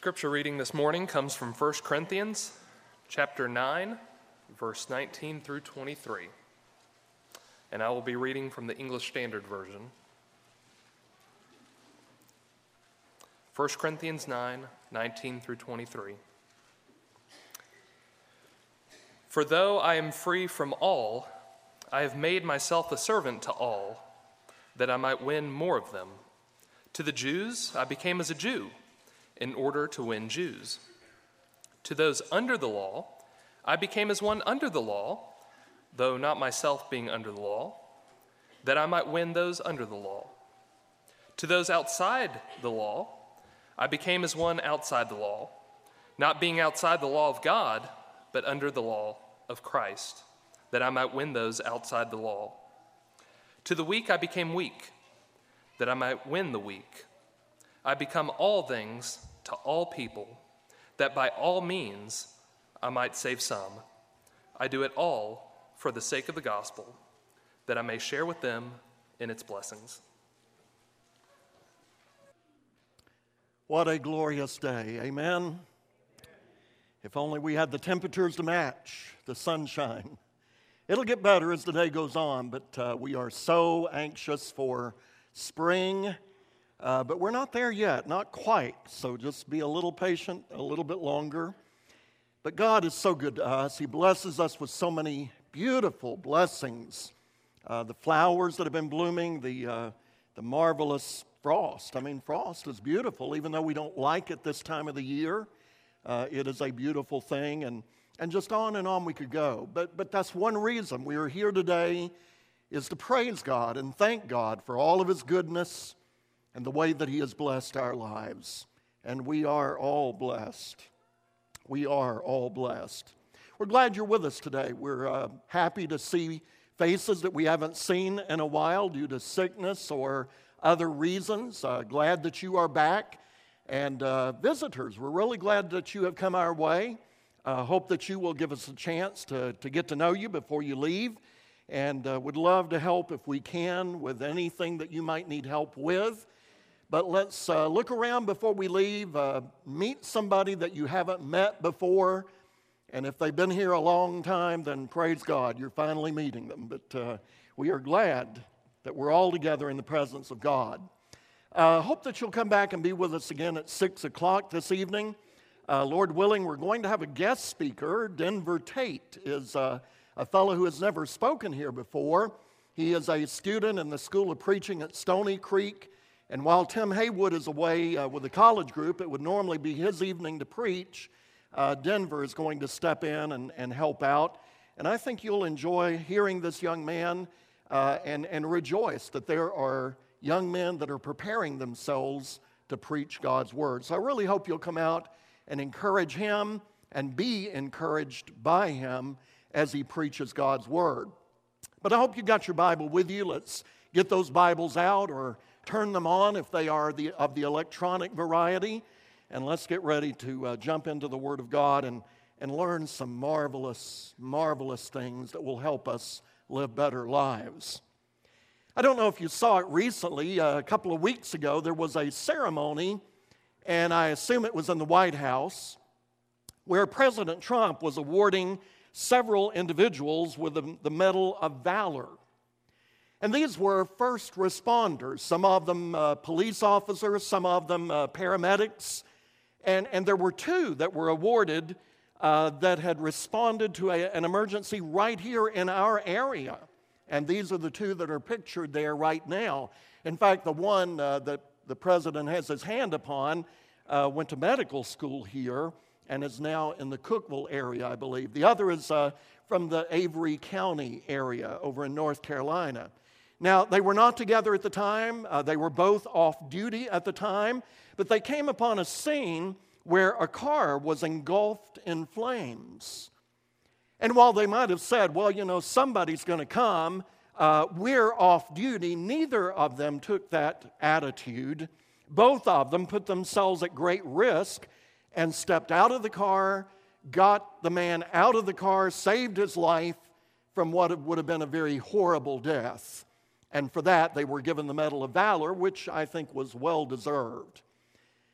Scripture reading this morning comes from 1 Corinthians chapter 9, verse 19 through 23. And I will be reading from the English Standard Version. 1 Corinthians 9, 19 through 23. For though I am free from all, I have made myself a servant to all, that I might win more of them. To the Jews I became as a Jew, in order to win Jews. To those under the law, I became as one under the law, though not myself being under the law, that I might win those under the law. To those outside the law, I became as one outside the law, not being outside the law of God, but under the law of Christ, that I might win those outside the law. To the weak I became weak, that I might win the weak. I become all things to all people, that by all means I might save some. I do it all for the sake of the gospel, that I may share with them in its blessings. What a glorious day, amen? If only we had the temperatures to match the sunshine. It'll get better as the day goes on, but we are so anxious for spring. But we're not there yet, not quite. So just be a little patient, a little bit longer. But God is so good to us. He blesses us with so many beautiful blessings. The flowers that have been blooming, the marvelous frost. I mean, frost is beautiful, even though we don't like it this time of the year. It is a beautiful thing, and just on and on we could go. But that's one reason we are here today, is to praise God and thank God for all of His goodness and the way that He has blessed our lives. And we are all blessed. We are all blessed. We're glad you're with us today. We're happy to see faces that we haven't seen in a while due to sickness or other reasons. Glad that you are back. And visitors, we're really glad that you have come our way. Hope that you will give us a chance to get to know you before you leave. And would love to help if we can with anything that you might need help with. But let's look around before we leave, meet somebody that you haven't met before, and if they've been here a long time, then praise God, you're finally meeting them. But we are glad that we're all together in the presence of God. Hope that you'll come back and be with us again at 6 o'clock this evening. Lord willing, we're going to have a guest speaker. Denver Tate is a fellow who has never spoken here before. He is a student in the School of Preaching at Stony Creek. And while Tim Haywood is away with the college group, it would normally be his evening to preach. Denver is going to step in and help out. And I think you'll enjoy hearing this young man and rejoice that there are young men that are preparing themselves to preach God's word. So I really hope you'll come out and encourage him and be encouraged by him as he preaches God's word. But I hope you got your Bible with you. Let's get those Bibles out, or turn them on if they are of the electronic variety, and let's get ready to jump into the Word of God and learn some marvelous, marvelous things that will help us live better lives. I don't know if you saw it recently. A couple of weeks ago, there was a ceremony, and I assume it was in the White House, where President Trump was awarding several individuals with the Medal of Valor. And these were first responders, some of them police officers, some of them paramedics. And there were two that were awarded that had responded to an emergency right here in our area. And these are the two that are pictured there right now. In fact, the one that the president has his hand upon went to medical school here and is now in the Cookeville area, I believe. The other is from the Avery County area over in North Carolina. Now, they were not together at the time. They were both off duty at the time. But they came upon a scene where a car was engulfed in flames. And while they might have said, well, you know, somebody's going to come, we're off duty, neither of them took that attitude. Both of them put themselves at great risk and stepped out of the car, got the man out of the car, saved his life from what would have been a very horrible death. And for that, they were given the Medal of Valor, which I think was well deserved.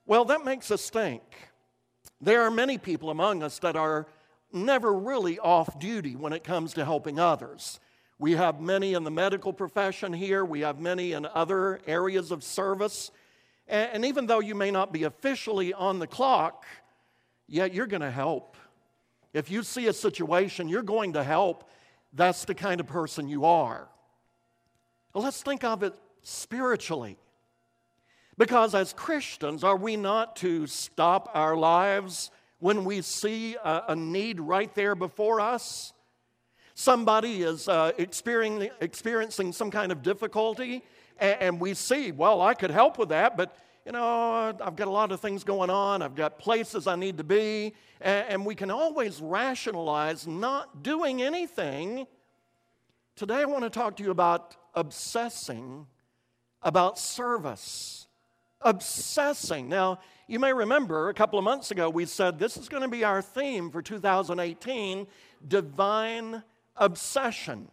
Well, that makes us think. There are many people among us that are never really off duty when it comes to helping others. We have many in the medical profession here. We have many in other areas of service. And even though you may not be officially on the clock, yet you're going to help. If you see a situation, you're going to help. That's the kind of person you are. Well, let's think of it spiritually. Because as Christians, are we not to stop our lives when we see a need right there before us? Somebody is experiencing some kind of difficulty, and we see, well, I could help with that, but I've got a lot of things going on. I've got places I need to be, and we can always rationalize not doing anything. Today I want to talk to you about obsessing about service. Obsessing. Now, you may remember a couple of months ago we said this is going to be our theme for 2018, divine obsession.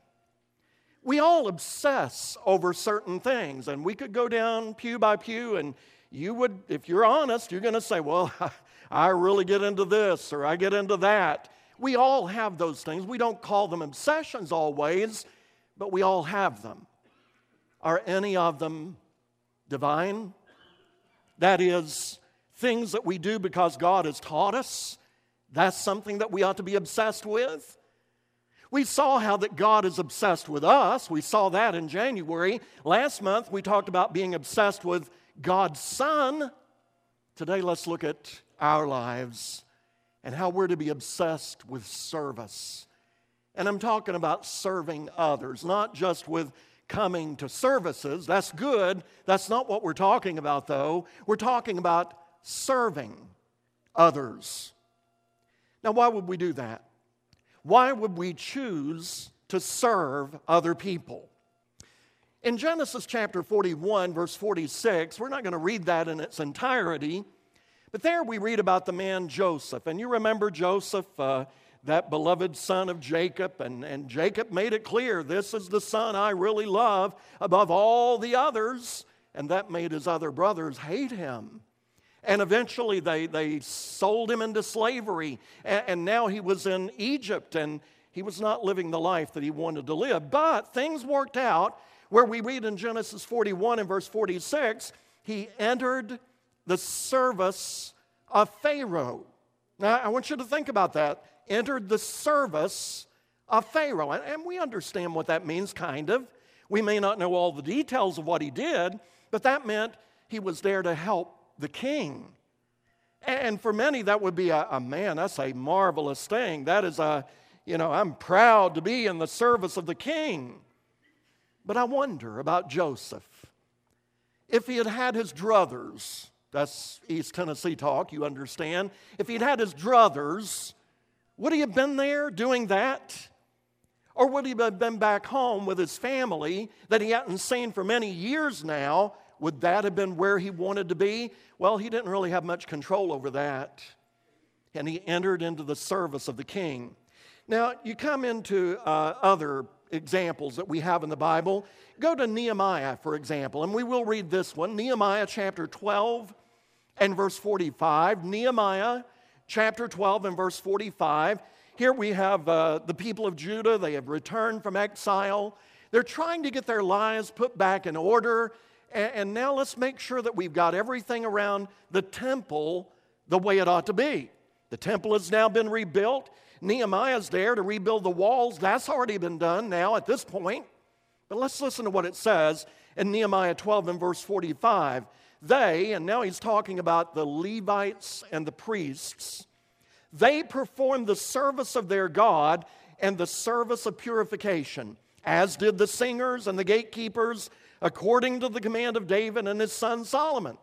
We all obsess over certain things, and we could go down pew by pew, and you would, if you're honest, you're going to say, well, I really get into this, or I get into that. We all have those things. We don't call them obsessions always, but we all have them. Are any of them divine? That is, things that we do because God has taught us. That's something that we ought to be obsessed with. We saw how that God is obsessed with us. We saw that in January. Last month, we talked about being obsessed with God's Son. Today, let's look at our lives and how we're to be obsessed with service. And I'm talking about serving others, not just with coming to services. That's good. That's not what we're talking about, though. We're talking about serving others. Now, why would we do that? Why would we choose to serve other people? In Genesis chapter 41, verse 46, we're not going to read that in its entirety, but there we read about the man Joseph. And you remember Joseph, that beloved son of Jacob, and Jacob made it clear, this is the son I really love above all the others, and that made his other brothers hate him. And eventually they sold him into slavery, and now he was in Egypt, and he was not living the life that he wanted to live. But things worked out where we read in Genesis 41 and verse 46, he entered the service of Pharaoh. Now, I want you to think about that. Entered the service of Pharaoh. And we understand what that means, kind of. We may not know all the details of what he did, but that meant he was there to help the king. And for many, that would be man, that's a marvelous thing. That is I'm proud to be in the service of the king. But I wonder about Joseph. If he had had his druthers, that's East Tennessee talk, you understand. If he'd had his druthers, would he have been there doing that? Or would he have been back home with his family that he hadn't seen for many years now? Would that have been where he wanted to be? Well, he didn't really have much control over that. And he entered into the service of the king. Now, you come into other examples that we have in the Bible. Go to Nehemiah, for example, and we will read this one. Nehemiah chapter 12 and verse 45. Nehemiah chapter 12 and verse 45. Here we have the people of Judah. They have returned from exile. They're trying to get their lives put back in order. And now let's make sure that we've got everything around the temple the way it ought to be. The temple has now been rebuilt. Nehemiah's there to rebuild the walls. That's already been done now at this point. But let's listen to what it says in Nehemiah 12 and verse 45. They, and now he's talking about the Levites and the priests, they performed the service of their God and the service of purification, as did the singers and the gatekeepers, according to the command of David and his son Solomon.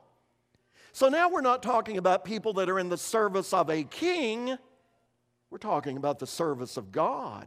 So now we're not talking about people that are in the service of a king. We're talking about the service of God.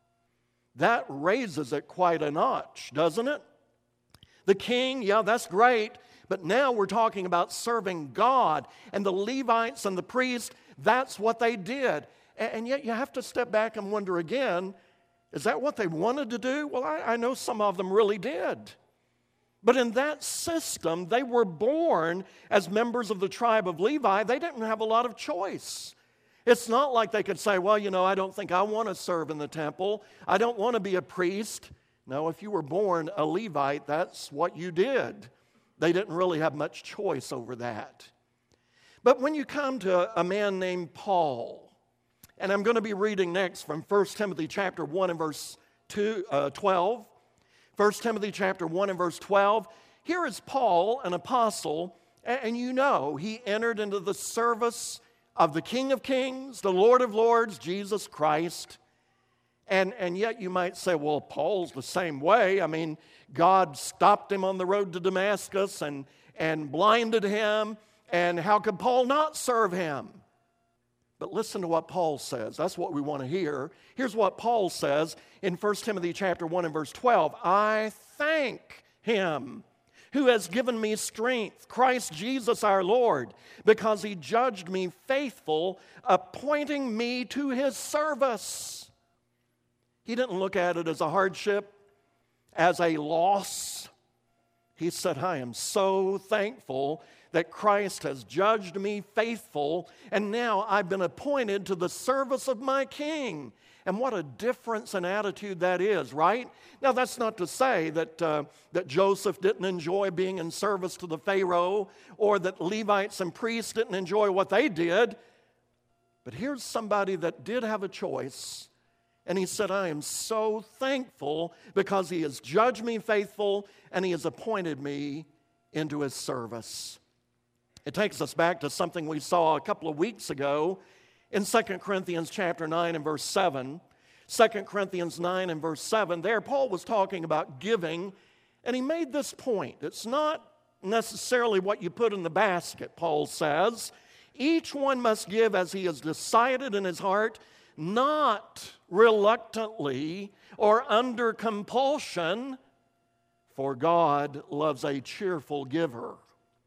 That raises it quite a notch, doesn't it? The king, yeah, that's great, but now we're talking about serving God. And the Levites and the priests, that's what they did. And yet you have to step back and wonder again, is that what they wanted to do? Well, I know some of them really did. But in that system, they were born as members of the tribe of Levi. They didn't have a lot of choice. It's not like they could say, well, I don't think I want to serve in the temple. I don't want to be a priest. No, if you were born a Levite, that's what you did. They didn't really have much choice over that. But when you come to a man named Paul, and I'm going to be reading next from 1 Timothy chapter 1 and verse 12. 1 Timothy chapter 1 and verse 12. Here is Paul, an apostle, and he entered into the service of the King of Kings, the Lord of Lords, Jesus Christ. And yet you might say, well, Paul's the same way. I mean, God stopped him on the road to Damascus and blinded him. And how could Paul not serve him? But listen to what Paul says. That's what we want to hear. Here's what Paul says in 1 Timothy chapter 1 and verse 12. I thank him who has given me strength, Christ Jesus our Lord, because he judged me faithful, appointing me to his service. He didn't look at it as a hardship, as a loss. He said, I am so thankful that Christ has judged me faithful, and now I've been appointed to the service of my King. And what a difference in attitude that is, right? Now, that's not to say that Joseph didn't enjoy being in service to the Pharaoh, or that Levites and priests didn't enjoy what they did. But here's somebody that did have a choice. And he said, I am so thankful because he has judged me faithful and he has appointed me into his service. It takes us back to something we saw a couple of weeks ago in 2 Corinthians chapter 9 and verse 7. 2 Corinthians 9 and verse 7. There, Paul was talking about giving, and he made this point. It's not necessarily what you put in the basket, Paul says. Each one must give as he has decided in his heart, not reluctantly or under compulsion, for God loves a cheerful giver.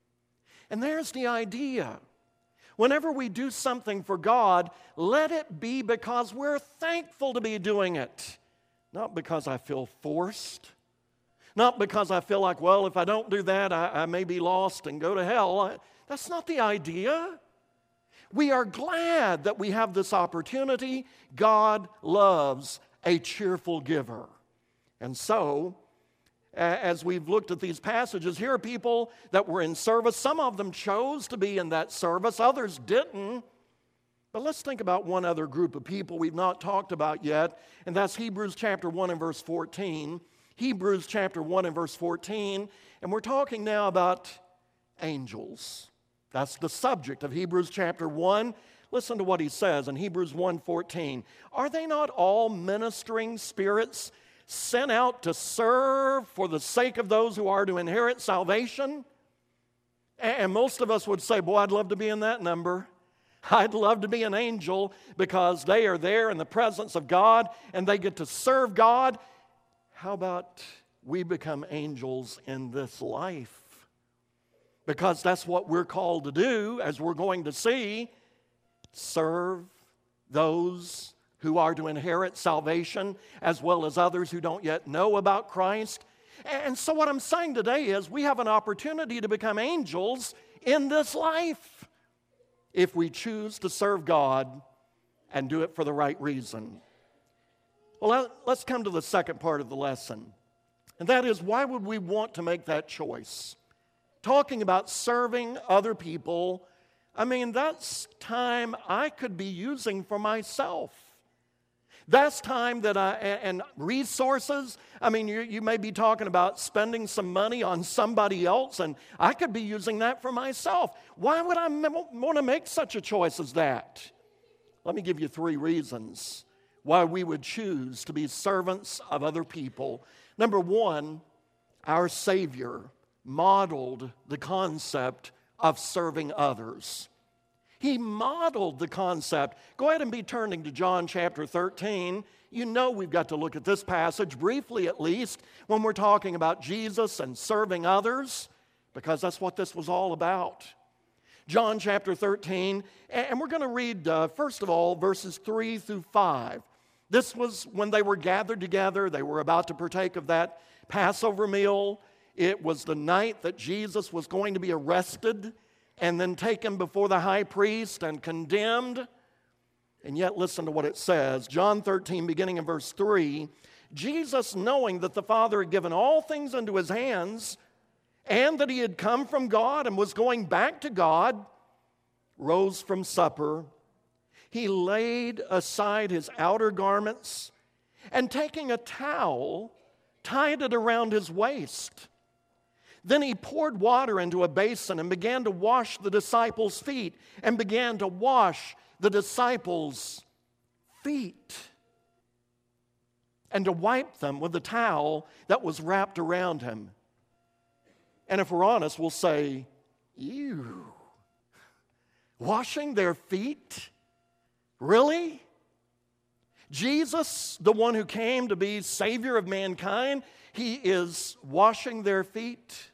And there's the idea. Whenever we do something for God, let it be because we're thankful to be doing it. Not because I feel forced. Not because I feel like, well, if I don't do that, I may be lost and go to hell. That's not the idea. We are glad that we have this opportunity. God loves a cheerful giver. And so, as we've looked at these passages, here are people that were in service. Some of them chose to be in that service, others didn't. But let's think about one other group of people we've not talked about yet, and that's Hebrews chapter 1 and verse 14. Hebrews chapter 1 and verse 14, and we're talking now about angels. That's the subject of Hebrews chapter 1. Listen to what he says in Hebrews 1:14. Are they not all ministering spirits sent out to serve for the sake of those who are to inherit salvation? And most of us would say, boy, I'd love to be in that number. I'd love to be an angel because they are there in the presence of God and they get to serve God. How about we become angels in this life? Because that's what we're called to do, as we're going to see, serve those who are to inherit salvation, as well as others who don't yet know about Christ. And so what I'm saying today is we have an opportunity to become angels in this life if we choose to serve God and do it for the right reason. Well, let's come to the second part of the lesson. And that is, why would we want to make that choice? Talking about serving other people, I mean, that's time I could be using for myself. That's time that and resources. I mean, you may be talking about spending some money on somebody else, and I could be using that for myself. Why would I want to make such a choice as that? Let me give you 3 reasons why we would choose to be servants of other people. Number 1, our Savior modeled the concept of serving others. He modeled the concept. Go ahead and be turning to John chapter 13. You know we've got to look at this passage briefly at least when we're talking about Jesus and serving others, because that's what this was all about. John chapter 13, and we're going to read, first of all, verses 3 through 5. This was when they were gathered together. They were about to partake of that Passover meal. It was the night that Jesus was going to be arrested and then taken before the high priest and condemned. And yet, listen to what it says. John 13, beginning in verse 3, Jesus, knowing that the Father had given all things into his hands, and that he had come from God and was going back to God, rose from supper. He laid aside his outer garments, and taking a towel, tied it around his waist. Then he poured water into a basin and began to wash the disciples' feet, and began to wash the disciples' feet, and to wipe them with the towel that was wrapped around him. And if we're honest, we'll say, ew, washing their feet? Really? Jesus, the one who came to be Savior of mankind, he is washing their feet?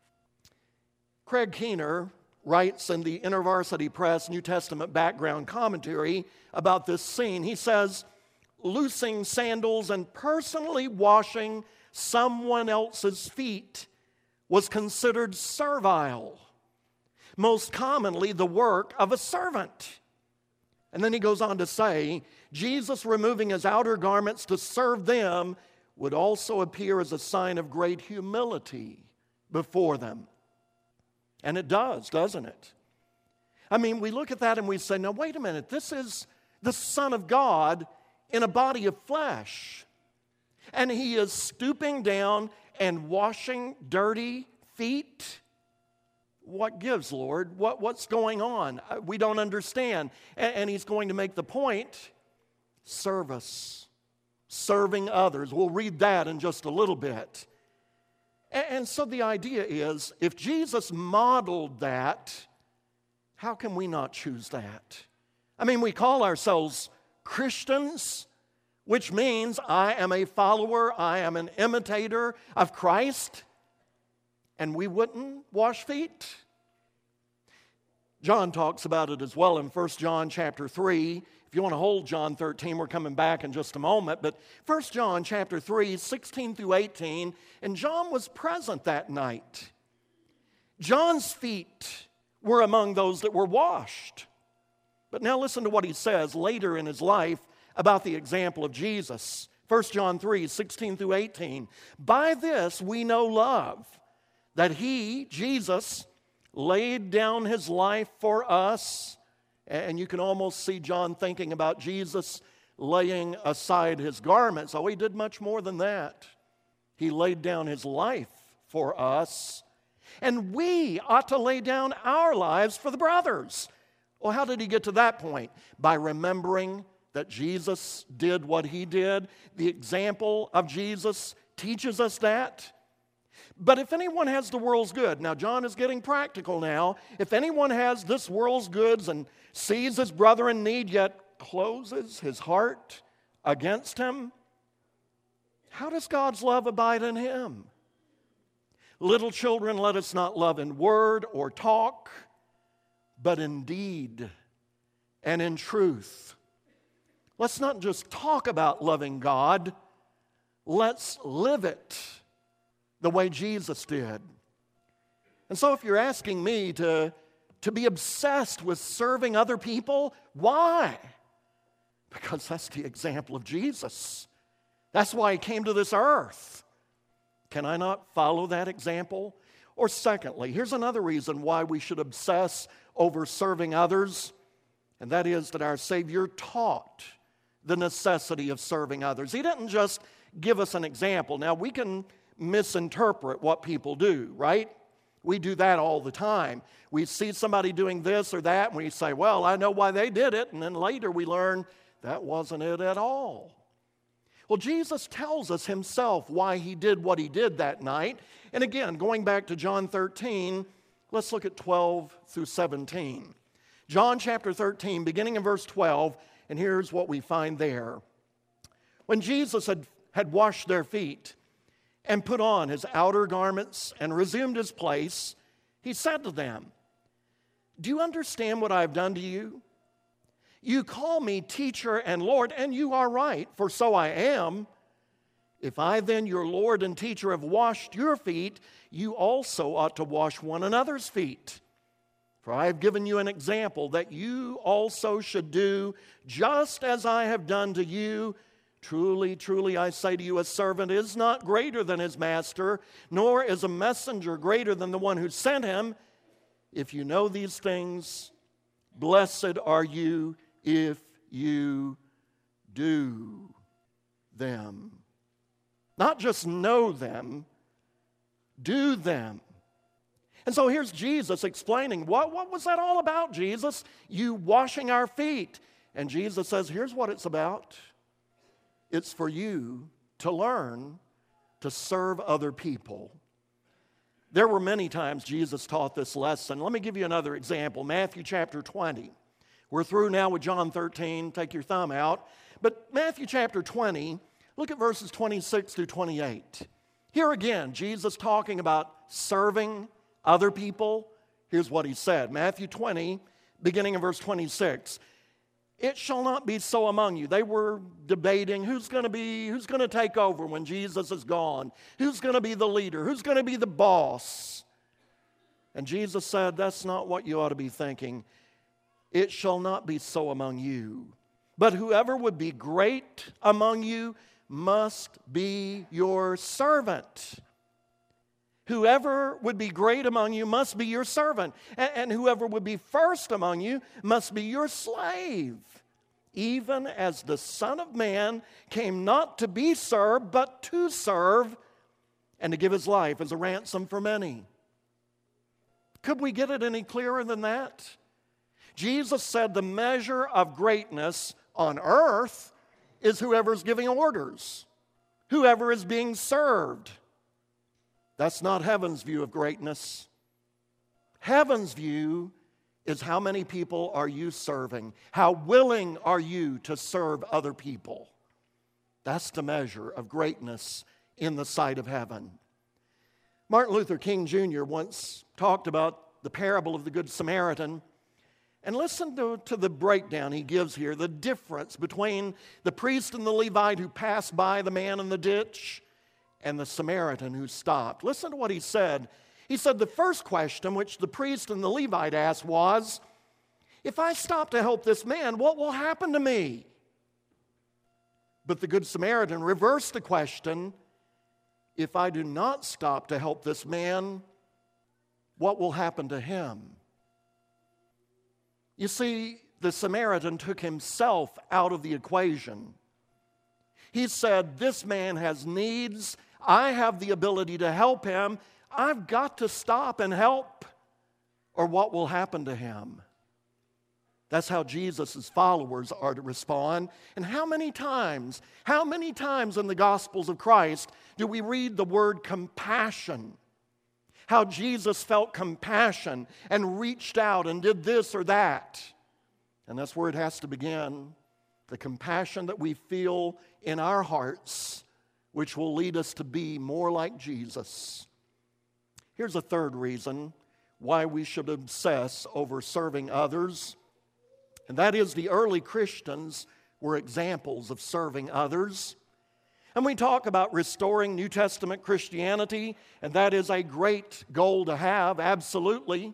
Craig Keener writes in the InterVarsity Press New Testament background commentary about this scene. He says, loosing sandals and personally washing someone else's feet was considered servile, most commonly the work of a servant. And then he goes on to say, Jesus removing his outer garments to serve them would also appear as a sign of great humility before them. And it does, doesn't it? I mean, we look at that and we say, now wait a minute, this is the Son of God in a body of flesh. And he is stooping down and washing dirty feet. What gives, Lord? What's going on? We don't understand. And he's going to make the point, service, serving others. We'll read that in just a little bit. And so the idea is, if Jesus modeled that, how can we not choose that? I mean, we call ourselves Christians, which means I am a follower, I am an imitator of Christ, and we wouldn't wash feet? John talks about it as well in 1 John chapter 3. If you want to hold John 13, we're coming back in just a moment. But 1 John chapter 3, 16 through 18, and John was present that night. John's feet were among those that were washed. But now listen to what he says later in his life about the example of Jesus. 1 John 3, 16 through 18. By this we know love, that he, Jesus, laid down his life for us. And you can almost see John thinking about Jesus laying aside his garments. Oh, he did much more than that. He laid down his life for us. And we ought to lay down our lives for the brothers. Well, how did he get to that point? By remembering that Jesus did what he did. The example of Jesus teaches us that. But if anyone has the world's good, now John is getting practical now. If anyone has this world's goods and sees his brother in need, yet closes his heart against him, how does God's love abide in him? Little children, let us not love in word or talk, but in deed and in truth. Let's not just talk about loving God, let's live it the way Jesus did. And so if you're asking me to be obsessed with serving other people, why? Because that's the example of Jesus. That's why he came to this earth. Can I not follow that example? Or secondly, here's another reason why we should obsess over serving others, and that is that our Savior taught the necessity of serving others. He didn't just give us an example. Now, we can misinterpret what people do, right? We do that all the time. We see somebody doing this or that, and we say, well, I know why they did it, and then later we learn that wasn't it at all. Well, Jesus tells us himself why he did what he did that night. And again, going back to John 13, let's look at 12 through 17. John chapter 13, beginning in verse 12, and here's what we find there. When Jesus had washed their feet and put on his outer garments and resumed his place, he said to them, do you understand what I have done to you? You call me teacher and Lord, and you are right, for so I am. If I then, your Lord and teacher, have washed your feet, you also ought to wash one another's feet. For I have given you an example that you also should do just as I have done to you. Truly, truly, I say to you, a servant is not greater than his master, nor is a messenger greater than the one who sent him. If you know these things, blessed are you if you do them. Not just know them, do them. And so here's Jesus explaining, what was that all about, Jesus? You washing our feet. And Jesus says, here's what it's about. It's for you to learn to serve other people. There were many times Jesus taught this lesson. Let me give you another example. Matthew chapter 20. We're through now with John 13. Take your thumb out. But Matthew chapter 20, look at verses 26 through 28. Here again, Jesus talking about serving other people. Here's what he said. Matthew 20, beginning in verse 26. It shall not be so among you. They were debating who's going to take over when Jesus is gone. Who's going to be the leader? Who's going to be the boss? And Jesus said, that's not what you ought to be thinking. It shall not be so among you. But whoever would be great among you must be your servant. Whoever would be great among you must be your servant. And whoever would be first among you must be your slave. Even as the Son of Man came not to be served, but to serve, and to give his life as a ransom for many. Could we get it any clearer than that? Jesus said the measure of greatness on earth is whoever's giving orders, whoever is being served. That's not heaven's view of greatness. Heaven's view is how many people are you serving? How willing are you to serve other people? That's the measure of greatness in the sight of heaven. Martin Luther King Jr. once talked about the parable of the Good Samaritan. And listen to the breakdown he gives here, the difference between the priest and the Levite who passed by the man in the ditch and the Samaritan who stopped. Listen to what he said. He said the first question which the priest and the Levite asked was, if I stop to help this man, what will happen to me? But the Good Samaritan reversed the question, if I do not stop to help this man, what will happen to him? You see, the Samaritan took himself out of the equation. He said, this man has needs. I have the ability to help him. I've got to stop and help, or what will happen to him? That's how Jesus' followers are to respond. And how many times in the Gospels of Christ do we read the word compassion? How Jesus felt compassion and reached out and did this or that. And that's where it has to begin. The compassion that we feel in our hearts, which will lead us to be more like Jesus. Here's a third reason why we should obsess over serving others. And that is the early Christians were examples of serving others. And we talk about restoring New Testament Christianity, and that is a great goal to have, absolutely.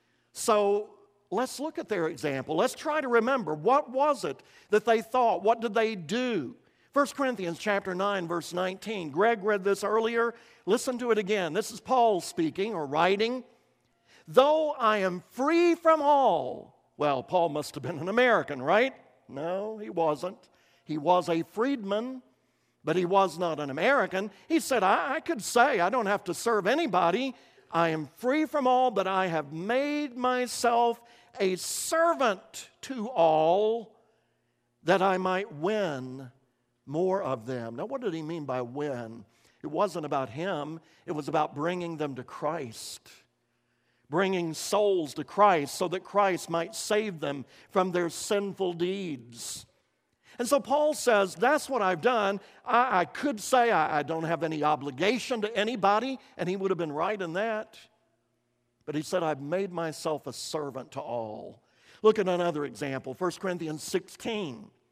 So let's look at their example. Let's try to remember, what was it that they thought? What did they do? 1 Corinthians chapter 9, verse 19. Greg read this earlier. Listen to it again. This is Paul speaking or writing. Though I am free from all. Well, Paul must have been an American, right? No, he wasn't. He was a freedman, but he was not an American. He said, I could say I don't have to serve anybody. I am free from all, but I have made myself a servant to all that I might win more of them. Now, what did he mean by win? It wasn't about him. It was about bringing them to Christ. Bringing souls to Christ so that Christ might save them from their sinful deeds. And so Paul says, that's what I've done. I could say I don't have any obligation to anybody, and he would have been right in that. But he said, I've made myself a servant to all. Look at another example, 1 Corinthians 16.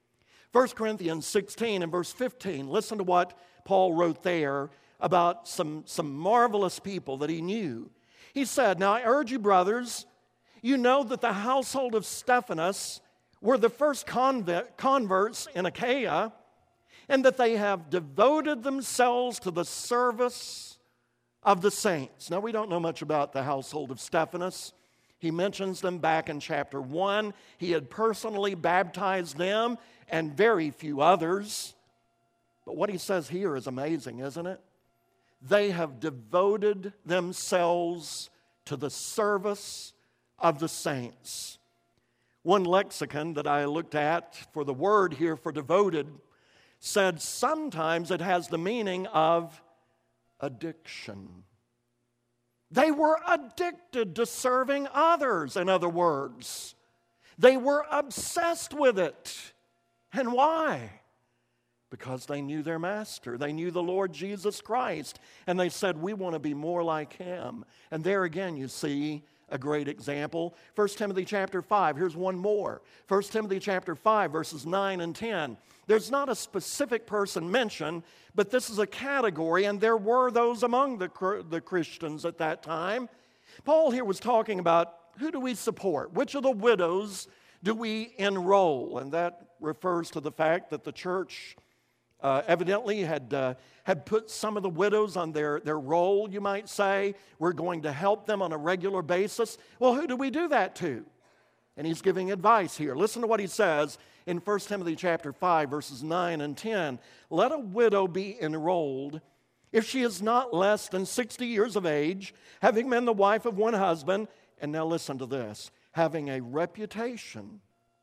1 Corinthians 16 and verse 15, listen to what Paul wrote there about some marvelous people that he knew. He said, "Now I urge you, brothers, you know that the household of Stephanas were the first converts in Achaia, and that they have devoted themselves to the service of the saints." Now, we don't know much about the household of Stephanas. He mentions them back in chapter 1. He had personally baptized them and very few others. But what he says here is amazing, isn't it? They have devoted themselves to the service of the saints. One lexicon that I looked at for the word here for devoted said sometimes it has the meaning of addiction. They were addicted to serving others, in other words. They were obsessed with it. And why? Because they knew their master. They knew the Lord Jesus Christ. And they said, we want to be more like him. And there again you see a great example. 1 Timothy chapter 5, here's one more. 1 Timothy chapter 5, verses 9 and 10. There's not a specific person mentioned, but this is a category, and there were those among the Christians at that time. Paul here was talking about who do we support? Which of the widows do we enroll? And that refers to the fact that the church evidently had put some of the widows on their roll, you might say. We're going to help them on a regular basis. Well, who do we do that to? And he's giving advice here. Listen to what he says in 1 Timothy chapter 5, verses 9 and 10. Let a widow be enrolled if she is not less than 60 years of age, having been the wife of one husband, and now listen to this, having a reputation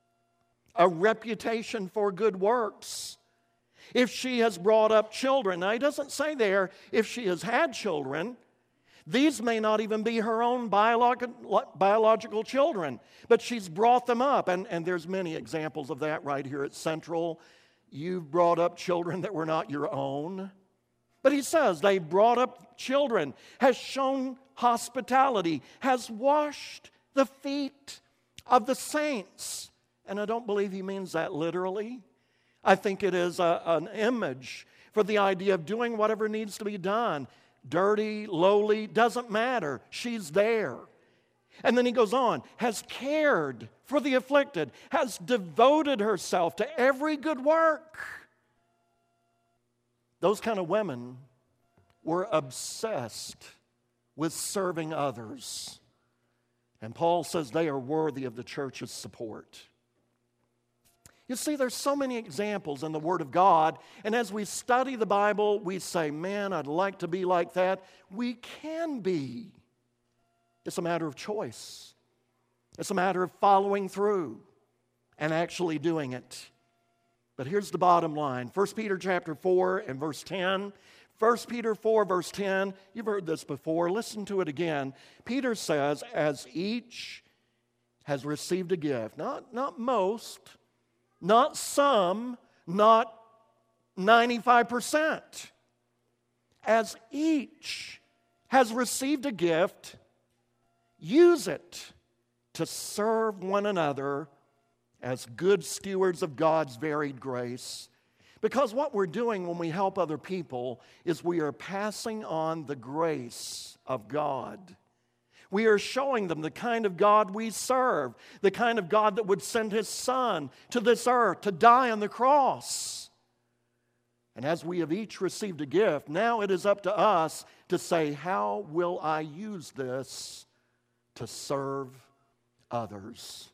for good works. If she has brought up children. Now, he doesn't say there if she has had children. These may not even be her own biological children, but she's brought them up. And there's many examples of that right here at Central. You've brought up children that were not your own. But he says they brought up children, has shown hospitality, has washed the feet of the saints. And I don't believe he means that literally. I think it is an image for the idea of doing whatever needs to be done. Dirty, lowly, doesn't matter. She's there. And then he goes on, has cared for the afflicted, has devoted herself to every good work. Those kind of women were obsessed with serving others. And Paul says they are worthy of the church's support. You see, there's so many examples in the Word of God, and as we study the Bible, we say, man, I'd like to be like that. We can be. It's a matter of choice. It's a matter of following through and actually doing it. But here's the bottom line. 1 Peter chapter 4 and verse 10. 1 Peter 4 verse 10, you've heard this before. Listen to it again. Peter says, as each has received a gift, not most, not some, not 95%. As each has received a gift, use it to serve one another as good stewards of God's varied grace. Because what we're doing when we help other people is we are passing on the grace of God. We are showing them the kind of God we serve, the kind of God that would send His Son to this earth to die on the cross. And as we have each received a gift, now it is up to us to say, how will I use this to serve others?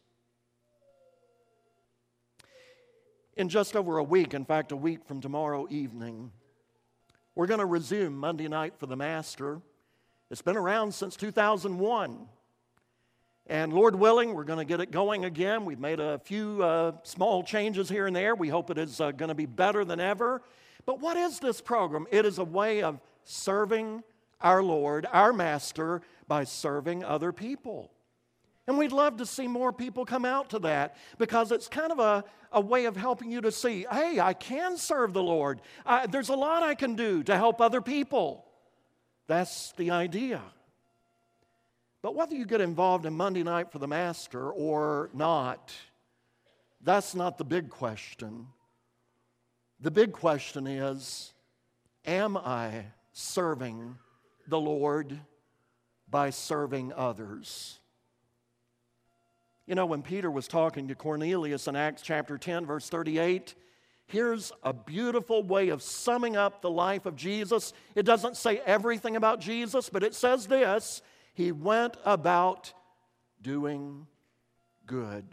In just over a week, in fact, a week from tomorrow evening, we're going to resume Monday Night for the Master. It's been around since 2001. And Lord willing, we're going to get it going again. We've made a few small changes here and there. We hope it is going to be better than ever. But what is this program? It is a way of serving our Lord, our Master, by serving other people. And we'd love to see more people come out to that because it's kind of a way of helping you to see, hey, I can serve the Lord. There's a lot I can do to help other people. That's the idea. But whether you get involved in Monday Night for the Master or not, that's not the big question. The big question is, am I serving the Lord by serving others? You know, when Peter was talking to Cornelius in Acts chapter 10, verse 38, here's a beautiful way of summing up the life of Jesus. It doesn't say everything about Jesus, but it says this: He went about doing good.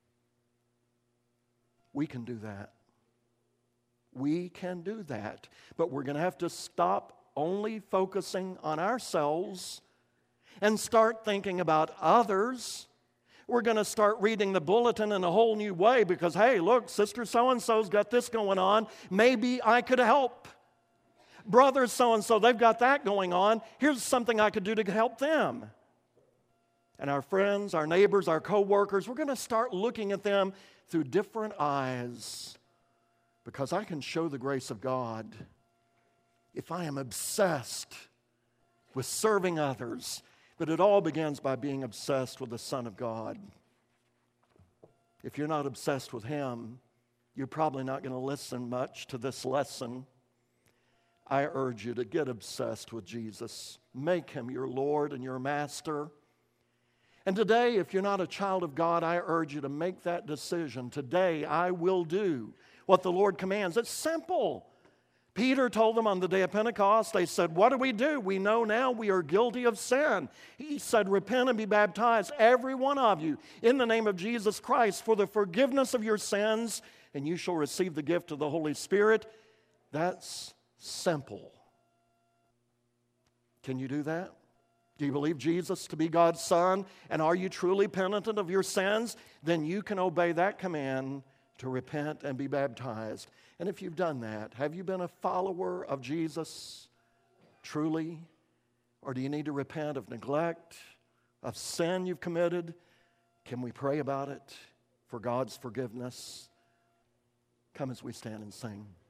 We can do that. We can do that. But we're going to have to stop only focusing on ourselves and start thinking about others. We're going to start reading the bulletin in a whole new way because, hey, look, Sister so-and-so's got this going on. Maybe I could help. Brother so-and-so, they've got that going on. Here's something I could do to help them. And our friends, our neighbors, our co-workers, we're going to start looking at them through different eyes because I can show the grace of God if I am obsessed with serving others. But it all begins by being obsessed with the Son of God. If you're not obsessed with Him, you're probably not going to listen much to this lesson. I urge you to get obsessed with Jesus. Make Him your Lord and your Master. And today, if you're not a child of God, I urge you to make that decision. Today, I will do what the Lord commands. It's simple. Peter told them on the day of Pentecost, they said, what do? We know now we are guilty of sin. He said, repent and be baptized, every one of you, in the name of Jesus Christ, for the forgiveness of your sins, and you shall receive the gift of the Holy Spirit. That's simple. Can you do that? Do you believe Jesus to be God's Son? And are you truly penitent of your sins? Then you can obey that command to repent and be baptized. And if you've done that, have you been a follower of Jesus truly? Or do you need to repent of neglect, of sin you've committed? Can we pray about it for God's forgiveness? Come as we stand and sing.